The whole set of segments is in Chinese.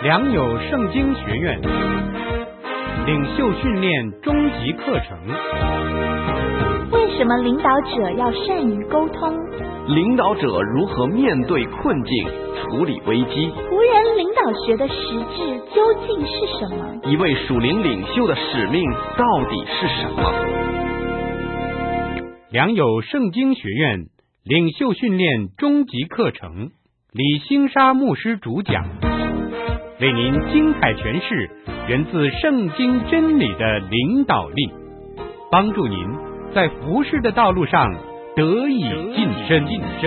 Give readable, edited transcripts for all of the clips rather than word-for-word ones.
良友圣经学院领袖训练终极课程。 为什么领导者要善于沟通？ 领导者如何面对困境、处理危机？ 仆人领导学的实质究竟是什么？ 一位属灵领袖的使命到底是什么？ 良友圣经学院领袖训练终极课程，李兴沙牧师主讲，为您精彩诠释源自圣经真理的领导力，帮助您在服事的道路上得以晋升。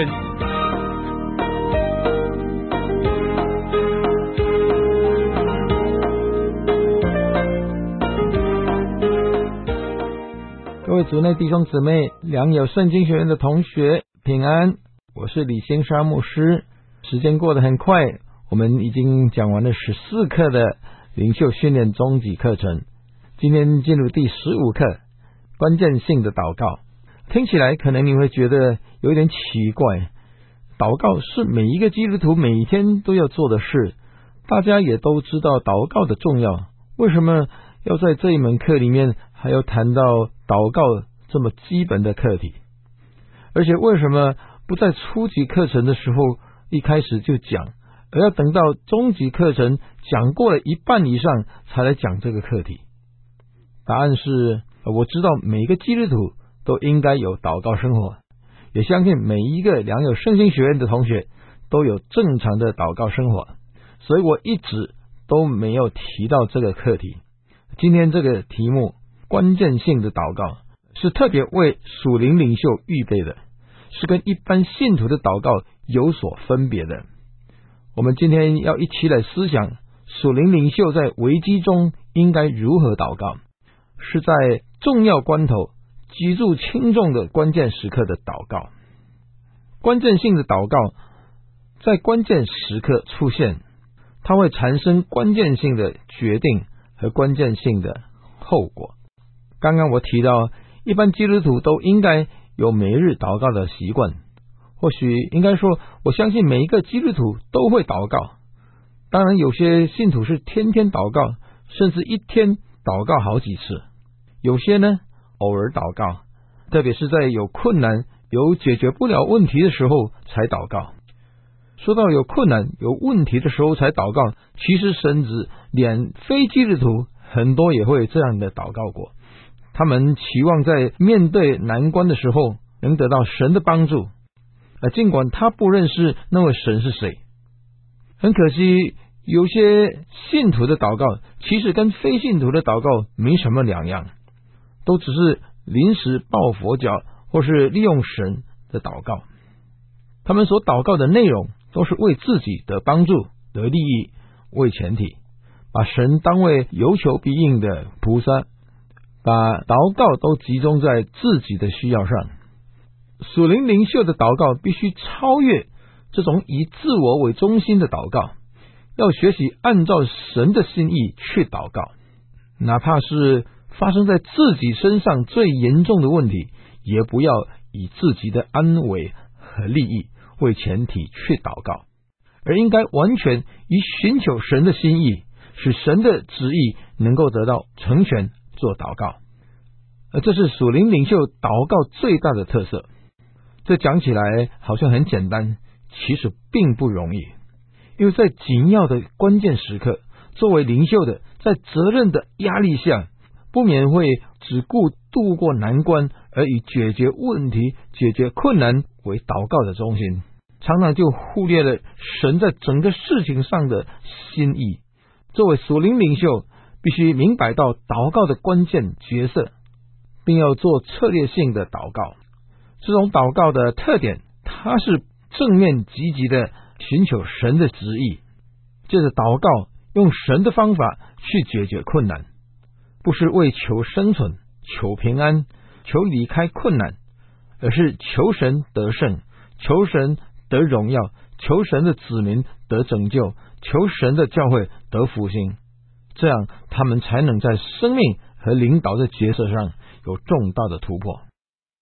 各位主内弟兄姊妹，良友圣经学院的同学平安，我是李兴沙牧师。时间过得很快，我们已经讲完了14课的领袖训练终极课程，今天进入第15课，关键性的祷告。听起来可能你会觉得有点奇怪，祷告是每一个基督徒每天都要做的事，大家也都知道祷告的重要，为什么要在这一门课里面还要谈到祷告这么基本的课题？而且为什么不在初级课程的时候一开始就讲，而要等到中级课程讲过了一半以上才来讲这个课题？答案是，我知道每个基督徒都应该有祷告生活，也相信每一个良友圣经学院的同学都有正常的祷告生活，所以我一直都没有提到这个课题。今天这个题目关键性的祷告是特别为属灵领袖预备的，是跟一般信徒的祷告有所分别的。我们今天要一起来思想属灵领袖在危机中应该如何祷告，是在重要关头举足轻重的关键时刻的祷告。关键性的祷告在关键时刻出现，它会产生关键性的决定和关键性的后果。刚刚我提到一般基督徒都应该有每日祷告的习惯，或许应该说我相信每一个基督徒都会祷告，当然有些信徒是天天祷告，甚至一天祷告好几次，有些呢偶尔祷告，特别是在有困难有解决不了问题的时候才祷告。说到有困难有问题的时候才祷告，其实甚至连非基督徒很多也会这样的祷告过，他们期望在面对难关的时候能得到神的帮助，尽管他不认识那位神是谁。很可惜，有些信徒的祷告其实跟非信徒的祷告没什么两样，都只是临时抱佛脚或是利用神的祷告。他们所祷告的内容都是为自己得帮助得利益为前提，把神当为有求必应的菩萨，把祷告都集中在自己的需要上。属灵领袖的祷告必须超越这种以自我为中心的祷告，要学习按照神的心意去祷告，哪怕是发生在自己身上最严重的问题，也不要以自己的安危和利益为前提去祷告，而应该完全以寻求神的心意，使神的旨意能够得到成全做祷告。这是属灵领袖祷告最大的特色。这讲起来好像很简单，其实并不容易，因为在紧要的关键时刻，作为领袖的在责任的压力下，不免会只顾度过难关，而以解决问题解决困难为祷告的中心，常常就忽略了神在整个事情上的心意。作为属灵领袖，必须明白到祷告的关键角色，并要做策略性的祷告。这种祷告的特点，它是正面积极的寻求神的旨意，借着祷告用神的方法去解决困难，不是为求生存求平安求离开困难，而是求神得胜，求神得荣耀，求神的子民得拯救，求神的教会得复兴，这样他们才能在生命和领导的角色上有重大的突破。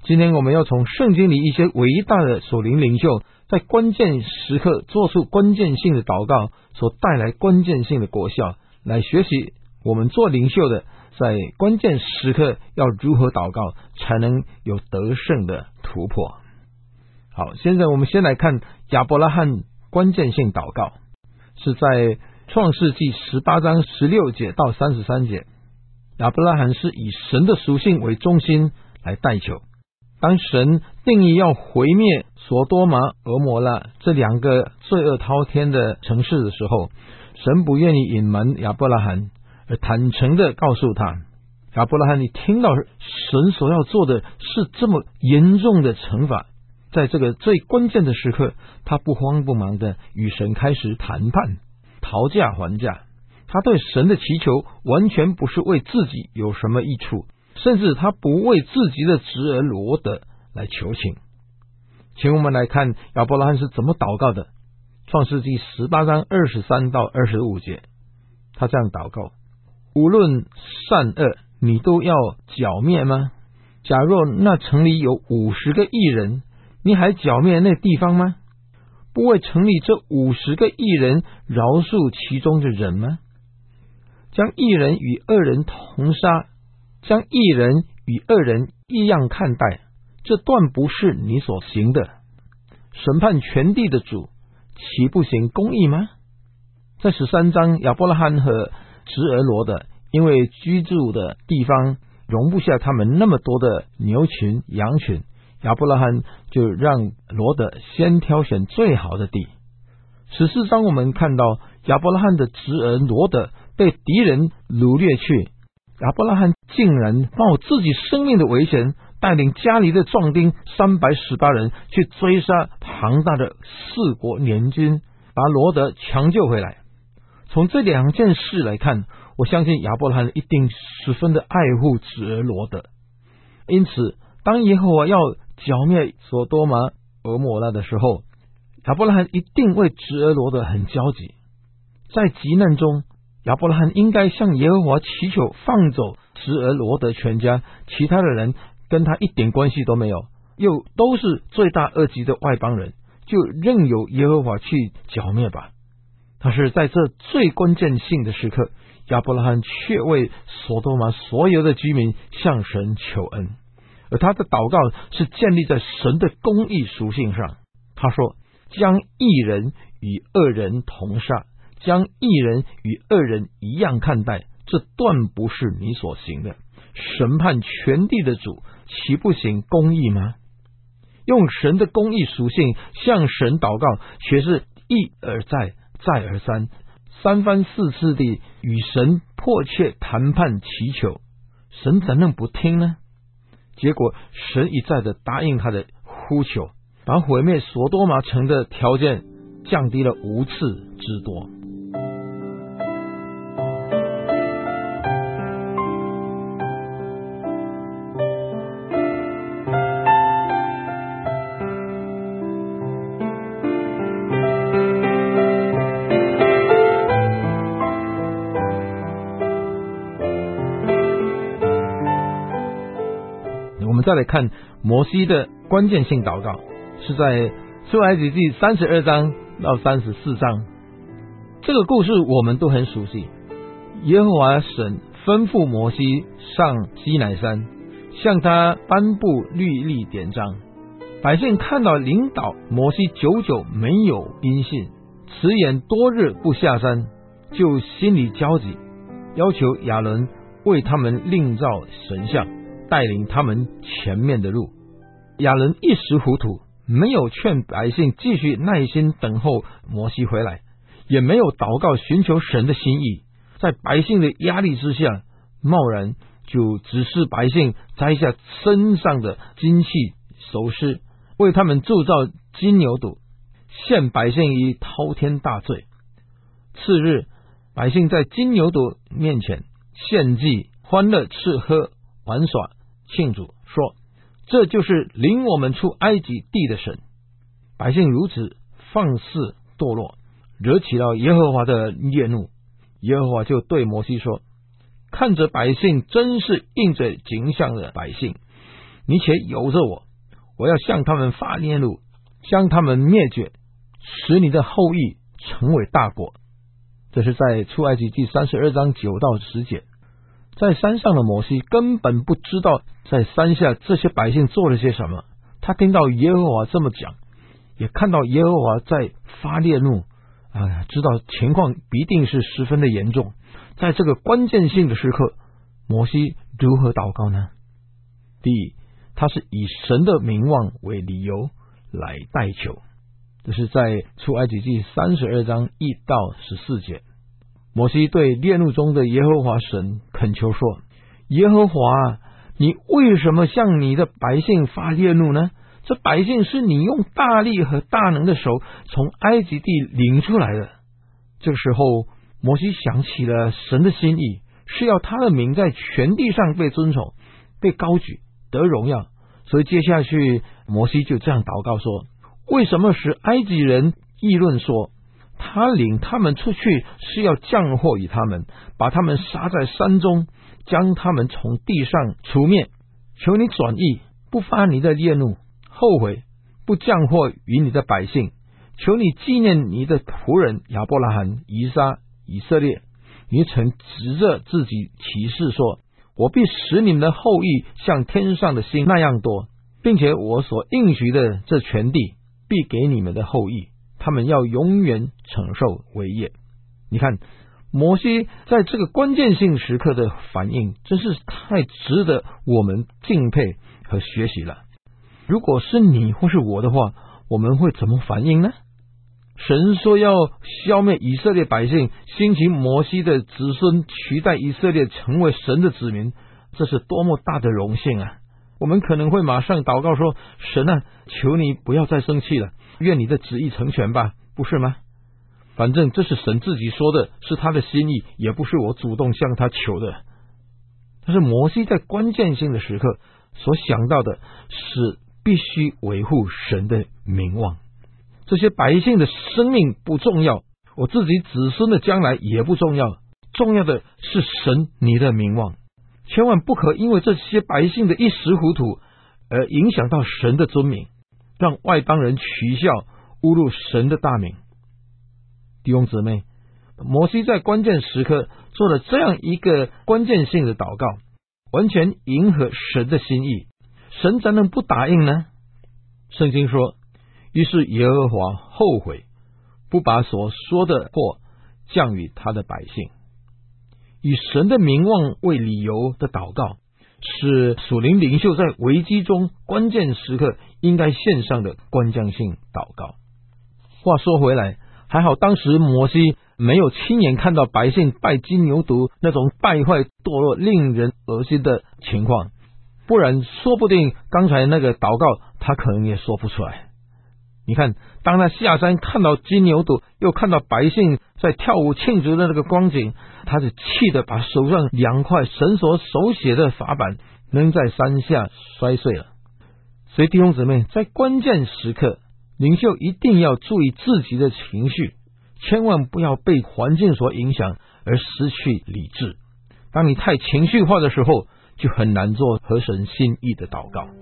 今天我们要从圣经里一些伟大的属灵领袖在关键时刻做出关键性的祷告所带来关键性的果效，来学习我们做领袖的在关键时刻要如何祷告才能有得胜的突破。好，现在我们先来看亚伯拉罕关键性祷告，是在创世纪18章16节到33节。亚伯拉罕是以神的属性为中心来代求。当神定义要毁灭索多玛、俄摩拉这两个罪恶滔天的城市的时候，神不愿意隐瞒亚伯拉罕，而坦诚地告诉他，亚伯拉罕，你听到神所要做的是这么严重的惩罚，在这个最关键的时刻，他不慌不忙的与神开始谈判，讨价还价。他对神的祈求完全不是为自己有什么益处，甚至他不为自己的侄儿罗得来求情。请我们来看亚伯拉罕是怎么祷告的。创世纪18章23到25节，他这样祷告，无论善恶，你都要剿灭吗？假若那城里有50个义人，你还剿灭那地方吗？不为城里这50个义人饶恕其中的人吗？将义人与恶人同杀，将义人与恶人一样看待，这断不是你所行的。审判全地的主，岂不行公义吗？在13章，亚伯拉罕和侄儿罗得因为居住的地方容不下他们那么多的牛群羊群，亚伯拉罕就让罗得先挑选最好的地。14章我们看到亚伯拉罕的侄儿罗得被敌人掳掠去，亚伯拉罕竟然冒自己生命的危险，带领家里的壮丁318人去追杀庞大的4国联军，把罗得抢救回来。从这两件事来看，我相信亚伯拉罕一定十分的爱护侄儿罗得。因此当耶和华要剿灭索多玛、俄摩拉的时候，亚伯拉罕一定为侄儿罗得很焦急。在急难中，亚伯拉罕应该向耶和华祈求放走侄儿罗得全家，其他的人跟他一点关系都没有，又都是罪大恶极的外邦人，就任由耶和华去剿灭吧。但是在这最关键性的时刻，亚伯拉罕却为索多玛所有的居民向神求恩，而他的祷告是建立在神的公义属性上。他说，将义人与恶人同杀，将义人与恶人一样看待，这断不是你所行的。审判全地的主，岂不行公义吗？用神的公义属性向神祷告，却是一而再，再而三，三番四次地与神迫切谈判祈求，神怎能不听呢？结果神一再的答应他的呼求，把毁灭索多玛城的条件降低了5次之多。再来看摩西的关键性祷告，是在出埃及记32章到34章。这个故事我们都很熟悉。耶和华神吩咐摩西上西乃山，向他颁布律例典章。百姓看到领导摩西久久没有音信，迟延多日不下山，就心里焦急，要求亚伦为他们另造神像，带领他们前面的路。亚伦一时糊涂，没有劝百姓继续耐心等候摩西回来，也没有祷告寻求神的心意，在百姓的压力之下，贸然就指示百姓摘下身上的金器首饰，为他们铸造金牛犊，陷百姓于滔天大罪。次日，百姓在金牛犊面前献祭，欢乐吃喝玩耍庆祝，说这就是领我们出埃及地的神。百姓如此放肆堕落，惹起了耶和华的烈怒。耶和华就对摩西说，看着百姓真是应着景象的百姓， 你且由着我要向他们发烈怒，将他们灭绝，使你的后裔成为大国。这是在出埃及记32章9到10节。在山上的摩西根本不知道在山下这些百姓做了些什么，他听到耶和华这么讲，也看到耶和华在发烈怒，知道情况必定是十分的严重。在这个关键性的时刻，摩西如何祷告呢？第一，他是以神的名望为理由来代求，这是在出埃及记32章1到14节。摩西对烈怒中的耶和华神恳求说，耶和华你为什么向你的百姓发烈怒呢？这百姓是你用大力和大能的手从埃及地领出来的。这个时候摩西想起了神的心意，是要他的名在全地上被尊崇，被高举，得荣耀。所以接下去摩西就这样祷告说，为什么使埃及人议论说，他领他们出去是要降祸于他们，把他们杀在山中，将他们从地上除灭。求你转意，不发你的烈怒，后悔，不降祸于你的百姓。求你纪念你的仆人亚伯拉罕、以撒、以色列。你曾指着自己起誓说，我必使你们的后裔像天上的星那样多，并且我所应许的这全地必给你们的后裔，他们要永远承受为业。你看摩西在这个关键性时刻的反应真是太值得我们敬佩和学习了。如果是你或是我的话，我们会怎么反应呢？神说要消灭以色列百姓，兴起摩西的子孙取代以色列成为神的子民，这是多么大的荣幸啊！我们可能会马上祷告说，神啊，求你不要再生气了，愿你的旨意成全吧，不是吗？反正这是神自己说的，是他的心意，也不是我主动向他求的。但是摩西在关键性的时刻所想到的是必须维护神的名望。这些百姓的生命不重要，我自己子孙的将来也不重要，重要的是神你的名望。千万不可因为这些百姓的一时糊涂而影响到神的尊名，让外邦人取笑侮辱神的大名。弟兄姊妹，摩西在关键时刻做了这样一个关键性的祷告，完全迎合神的心意，神怎能不答应呢？圣经说，于是耶和华后悔，不把所说的祸降于他的百姓。以神的名望为理由的祷告，是属灵领袖在危机中关键时刻应该献上的关键性祷告。话说回来，还好当时摩西没有亲眼看到百姓拜金牛犊那种败坏堕落令人恶心的情况，不然说不定刚才那个祷告他可能也说不出来。你看，当他下山看到金牛犊，又看到百姓在跳舞庆祝的那个光景，他就气得把手上2块神所手写的法板扔在山下摔碎了。所以弟兄姊妹，在关键时刻，领袖一定要注意自己的情绪，千万不要被环境所影响而失去理智。当你太情绪化的时候，就很难做合神心意的祷告。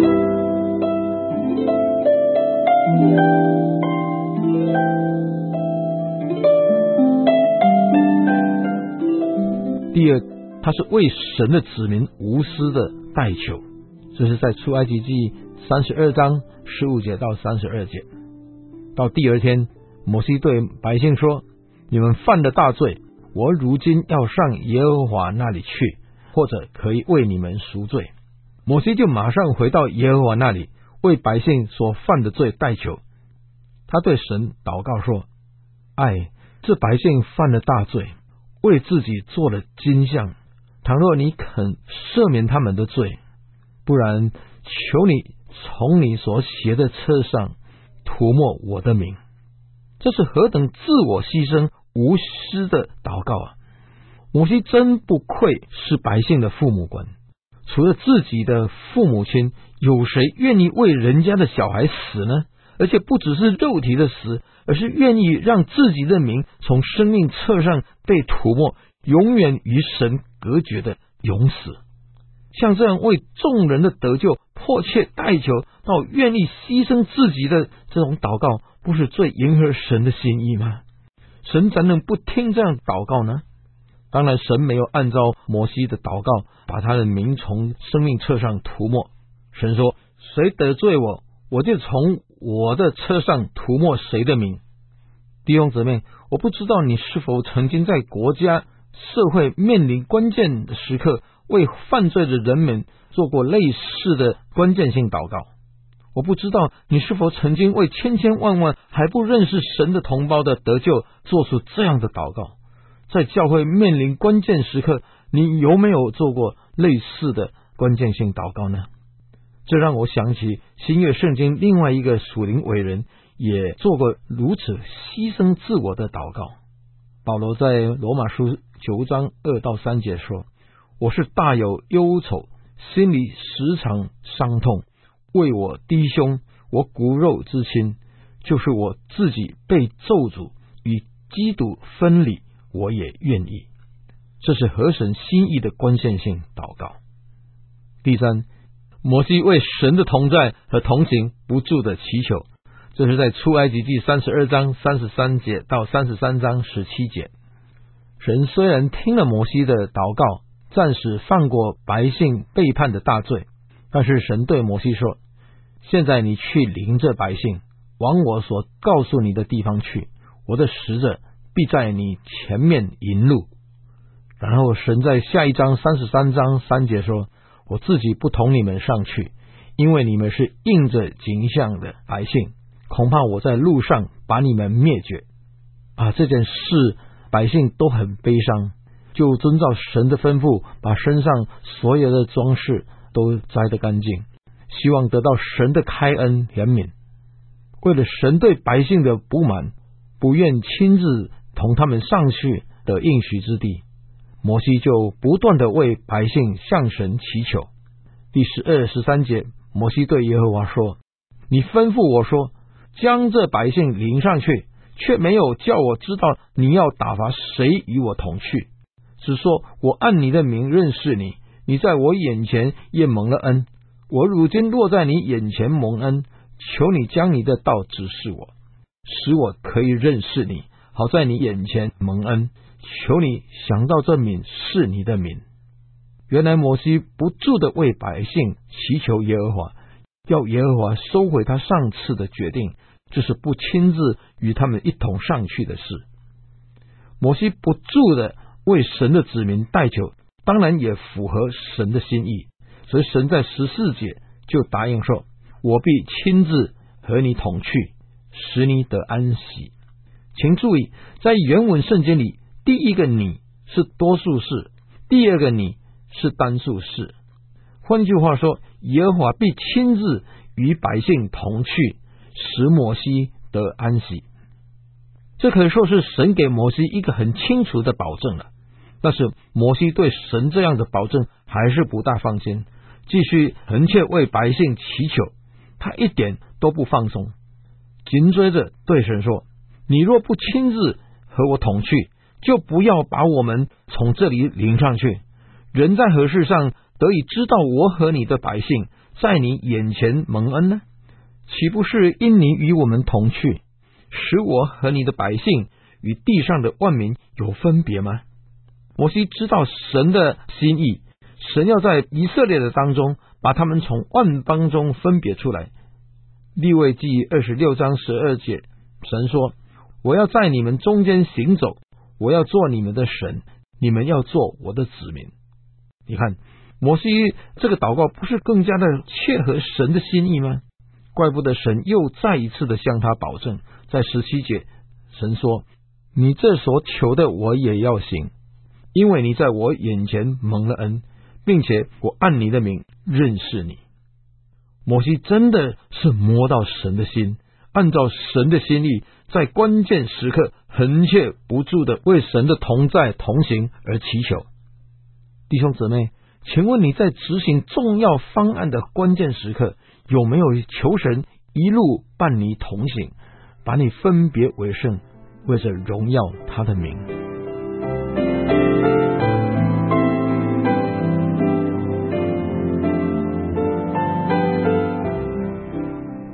第二，他是为神的子民无私的代求，这是在出埃及记32章15节到32节。到第二天，摩西对百姓说，你们犯了大罪，我如今要上耶和华那里去，或者可以为你们赎罪。摩西就马上回到耶和华那里，为百姓所犯的罪代求。他对神祷告说，这百姓犯了大罪，为自己做了金像，倘若你肯赦免他们的罪，不然求你从你所写的册上涂抹我的名。这是何等自我牺牲无私的祷告啊！摩西真不愧是百姓的父母官，除了自己的父母亲，有谁愿意为人家的小孩死呢？而且不只是肉体的死，而是愿意让自己的名从生命册上被涂抹，永远与神隔绝的永死。 像这样为众人的得救迫切代求到愿意牺牲自己的这种祷告，不是最迎合神的心意吗？神怎能不听这样祷告呢？当然神没有按照摩西的祷告把他的名从生命册上涂抹。神说，谁得罪我，我就从我的册上涂抹谁的名。弟兄姊妹，我不知道你是否曾经在国家社会面临关键的时刻为犯罪的人们做过类似的关键性祷告。我不知道你是否曾经为千千万万还不认识神的同胞的得救做出这样的祷告。在教会面临关键时刻，你有没有做过类似的关键性祷告呢？这让我想起新约圣经另外一个属灵伟人也做过如此牺牲自我的祷告。保罗在罗马书9章2到3节说，我是大有忧愁，心里时常伤痛，为我弟兄，我骨肉之亲，就是我自己被咒诅，与基督分离，我也愿意。这是合神心意的关键性祷告。第三，摩西为神的同在和同行不住的祈求，这是在出埃及记32章33节到33章17节。神虽然听了摩西的祷告，暂时放过百姓背叛的大罪，但是神对摩西说，现在你去领着百姓往我所告诉你的地方去，我的使者必在你前面引路。然后神在下一章33章3节说，我自己不同你们上去，因为你们是应着景象的百姓，恐怕我在路上把你们灭绝。这件事百姓都很悲伤，就遵照神的吩咐，把身上所有的装饰都摘得干净，希望得到神的开恩怜悯。为了神对百姓的不满，不愿亲自同他们上去的应许之地，摩西就不断的为百姓向神祈求。第12、13节，摩西对耶和华说，你吩咐我说，将这百姓领上去，却没有叫我知道你要打发谁与我同去，只说我按你的名认识你，你在我眼前也蒙了恩，我如今落在你眼前蒙恩，求你将你的道指示我，使我可以认识你，好在你眼前蒙恩，求你想到这名是你的名。原来摩西不住的为百姓祈求耶和华，要耶和华收回他上次的决定，就是不亲自与他们一同上去的事。摩西不住的为神的子民代求，当然也符合神的心意，所以神在14节就答应说，我必亲自和你同去，使你得安息。请注意，在原文圣经里，第一个你是多数式，第二个你是单数式。换句话说，耶和华必亲自与百姓同去，使摩西得安息。这可以说是神给摩西一个很清楚的保证了。但是摩西对神这样的保证还是不大放心，继续恳切为百姓祈求，他一点都不放松，紧追着对神说，你若不亲自和我同去，就不要把我们从这里领上去。人在何事上得以知道我和你的百姓在你眼前蒙恩呢？岂不是因你与我们同去，使我和你的百姓与地上的万民有分别吗？摩西知道神的心意，神要在以色列的当中把他们从万邦中分别出来。利未记26章12节，神说，我要在你们中间行走，我要做你们的神，你们要做我的子民。你看摩西这个祷告不是更加的切合神的心意吗？怪不得神又再一次的向他保证，在17节神说，你这所求的我也要行，因为你在我眼前蒙了恩，并且我按你的名认识你。摩西真的是摸到神的心，按照神的心意，在关键时刻恳切不住的为神的同在同行而祈求。弟兄姊妹，请问你在执行重要方案的关键时刻，有没有求神一路伴你同行，把你分别为圣，为着荣耀他的名？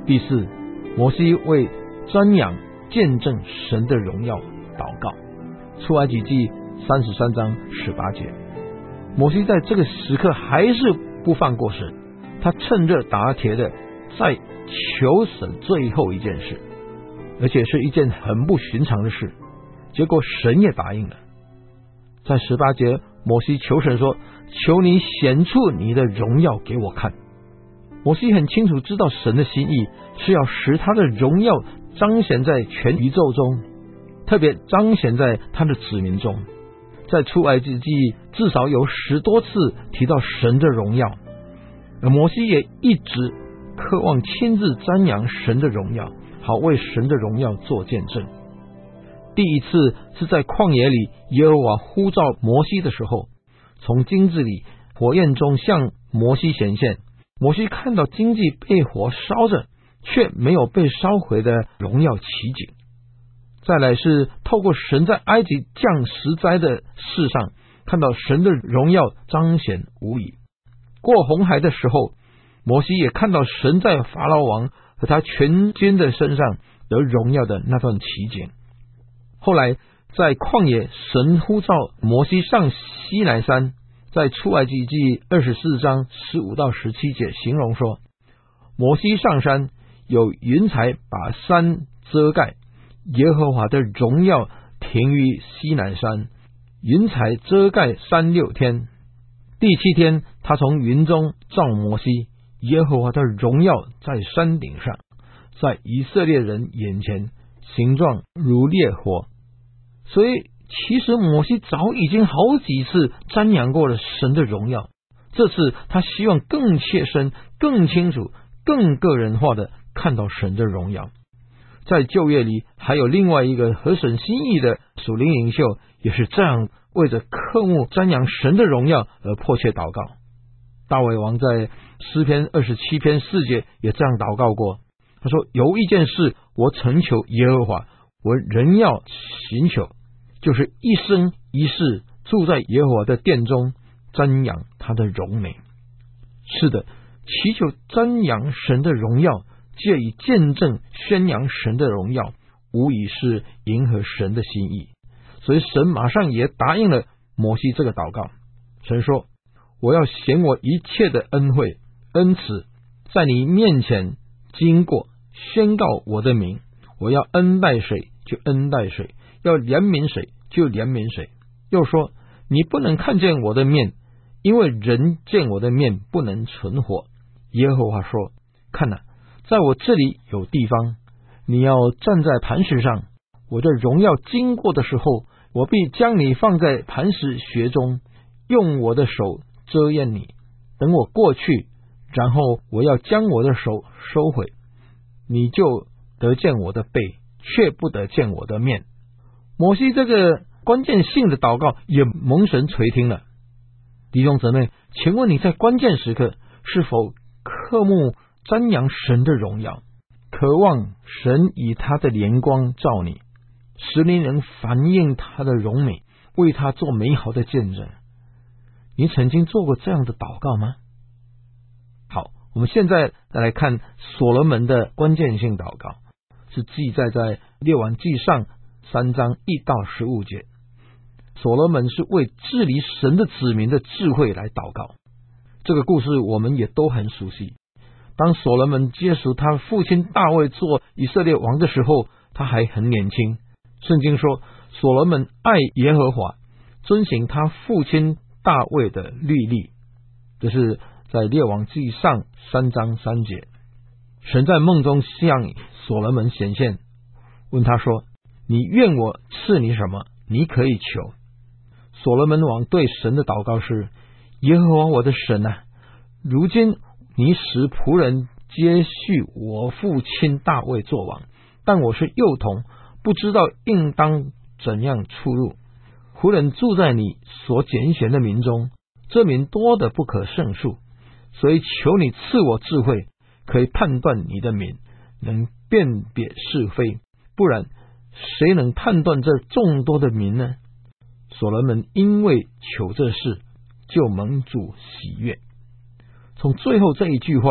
第四，摩西为瞻仰见证神的荣耀祷告。出埃及记33章18节。摩西在这个时刻还是不放过神，他趁热打铁的在求神最后一件事，而且是一件很不寻常的事，结果神也答应了。在18节，摩西求神说，求你显出你的荣耀给我看。摩西很清楚知道神的心意是要使他的荣耀彰显在全宇宙中，特别彰显在他的子民中。在出埃及记至少有10多次提到神的荣耀，而摩西也一直渴望亲自瞻仰神的荣耀，好为神的荣耀做见证。第一次是在旷野里，耶和华呼召摩西的时候，从荆棘里火焰中向摩西显现，摩西看到荆棘被火烧着，却没有被烧毁的荣耀奇景。再来是透过神在埃及降十灾的事上，看到神的荣耀彰显无疑。过红海的时候，摩西也看到神在法老王和他全军的身上得荣耀的那段奇景。后来在旷野，神呼召摩西上西乃山，在出埃及记24章15到17节形容说，摩西上山，有云彩把山遮盖，耶和华的荣耀停于西乃山，云彩遮盖山6天。第7天，他从云中召摩西，耶和华的荣耀在山顶上，在以色列人眼前，形状如烈火。所以其实摩西早已经好几次瞻仰过了神的荣耀，这次他希望更切身、更清楚、更个人化的看到神的荣耀。在旧约里还有另外一个合神心意的属灵领袖，也是这样为着渴慕瞻仰神的荣耀而迫切祷告。大卫王在诗篇27篇4节也这样祷告过，他说，有一件事我曾求耶和华，我仍要寻求，就是一生一世住在耶和华的殿中，瞻仰他的荣美。是的，祈求瞻仰神的荣耀，借以见证宣扬神的荣耀，无疑是迎合神的心意。所以神马上也答应了摩西这个祷告。神说，我要显我一切的恩惠恩慈在你面前经过，宣告我的名。我要恩待谁就恩待谁，要怜悯谁就怜悯谁。又说，你不能看见我的面，因为人见我的面不能存活。耶和华说，看哪，在我这里有地方，你要站在磐石上，我的荣耀经过的时候，我必将你放在磐石穴中，用我的手遮掩你，等我过去，然后我要将我的手收回，你就得见我的背，却不得见我的面。摩西这个关键性的祷告也蒙神垂听了。弟兄姊妹，请问你在关键时刻是否渴慕瞻仰神的荣耀，渴望神以他的怜光照你，使你能反映他的荣美，为他做美好的见证？你曾经做过这样的祷告吗？好，我们现在来看所罗门的关键性祷告，是记载在列王纪上3章1到15节。所罗门是为治理神的子民的智慧来祷告。这个故事我们也都很熟悉。当所罗门接属他父亲大卫做以色列王的时候，他还很年轻。圣经说，所罗门爱耶和华，遵行他父亲大卫的律例。这是在列王纪上3章3节。神在梦中向所罗门显现，问他说，你愿我赐你什么？你可以求。所罗门王对神的祷告是，耶和华我的神啊，如今你使仆人接续我父亲大卫作王，但我是幼童，不知道应当怎样出入。仆人住在你所拣选的民中，这民多得不可胜数，所以求你赐我智慧，可以判断你的民，能辨别是非，不然谁能判断这众多的民呢？所罗门因为求这事，就蒙主喜悦。从最后这一句话，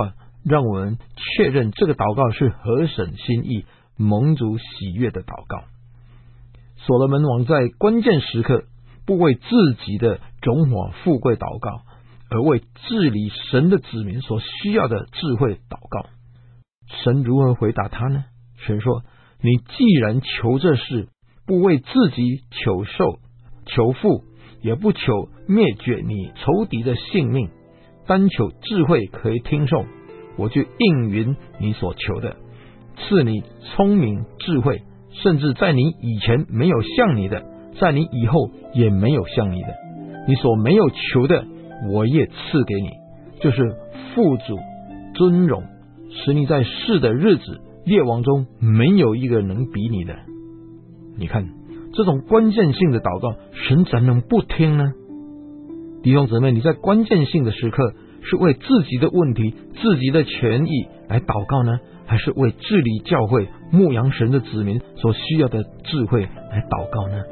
让我们确认这个祷告是合神心意、蒙主喜悦的祷告。所罗门王在关键时刻不为自己的荣华富贵祷告，而为治理神的子民所需要的智慧祷告。神如何回答他呢？神说，你既然求这事，不为自己求寿求富，也不求灭绝你仇敌的性命，单求智慧可以听受，我就应允你所求的，赐你聪明智慧，甚至在你以前没有像你的，在你以后也没有像你的。你所没有求的，我也赐给你，就是富足尊荣，使你在世的日子，列王中没有一个能比你的。你看这种关键性的祷告，神怎能不听呢？弟兄姊妹，你在关键性的时刻是为自己的问题、自己的权益来祷告呢，还是为治理教会、牧养神的子民所需要的智慧来祷告呢？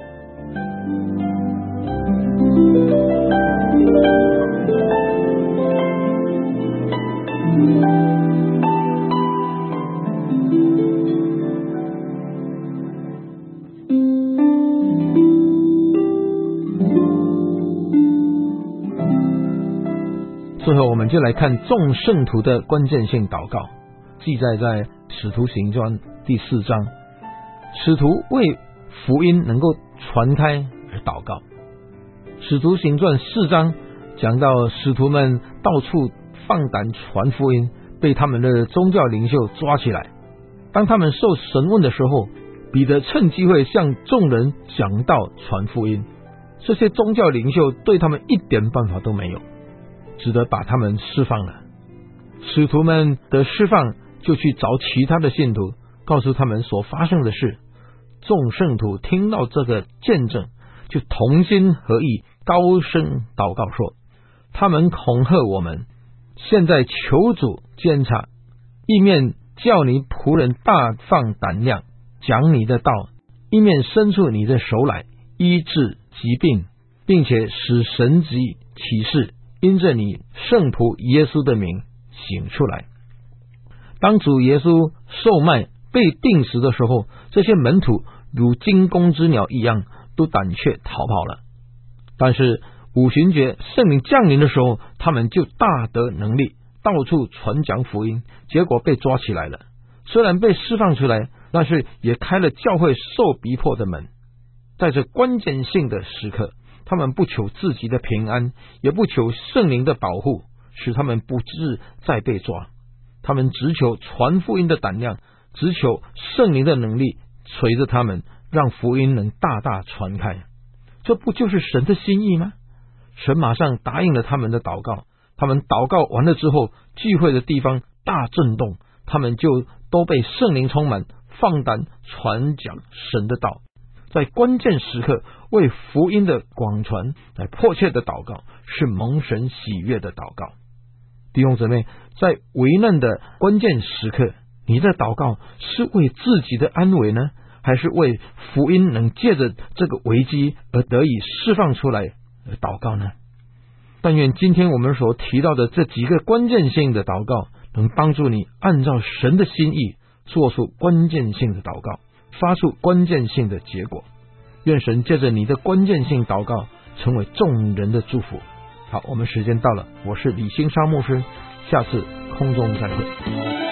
最后我们就来看众圣徒的关键性祷告，记载在使徒行传第4章。使徒为福音能够传开而祷告。使徒行传4章讲到使徒们到处放胆传福音，被他们的宗教领袖抓起来。当他们受审问的时候，彼得趁机会向众人讲道传福音。这些宗教领袖对他们一点办法都没有，只得把他们释放了。使徒们的释放，就去找其他的信徒，告诉他们所发生的事。众圣徒听到这个见证，就同心合意，高声祷告说，他们恐吓我们，现在求主监察，一面叫你仆人大放胆量讲你的道，一面伸出你的手来医治疾病，并且使神迹奇事因着你圣仆耶稣的名行出来。当主耶稣受卖被钉死的时候，这些门徒如惊弓之鸟一样，都胆怯逃跑了。但是五旬节圣灵降临的时候，他们就大得能力，到处传讲福音，结果被抓起来了。虽然被释放出来，但是也开了教会受逼迫的门。在这关键性的时刻，他们不求自己的平安，也不求圣灵的保护，使他们不致再被抓。他们只求传福音的胆量，只求圣灵的能力随着他们，让福音能大大传开。这不就是神的心意吗？神马上答应了他们的祷告。他们祷告完了之后，聚会的地方大震动，他们就都被圣灵充满，放胆传讲神的道。在关键时刻为福音的广传来迫切的祷告，是蒙神喜悦的祷告。弟兄姊妹，在危难的关键时刻，你的祷告是为自己的安危呢，还是为福音能借着这个危机而得以释放出来而祷告呢？但愿今天我们所提到的这几个关键性的祷告，能帮助你按照神的心意做出关键性的祷告，发出关键性的结果。愿神借着你的关键性祷告成为众人的祝福。好，我们时间到了，我是李兴沙牧师，下次空中再会。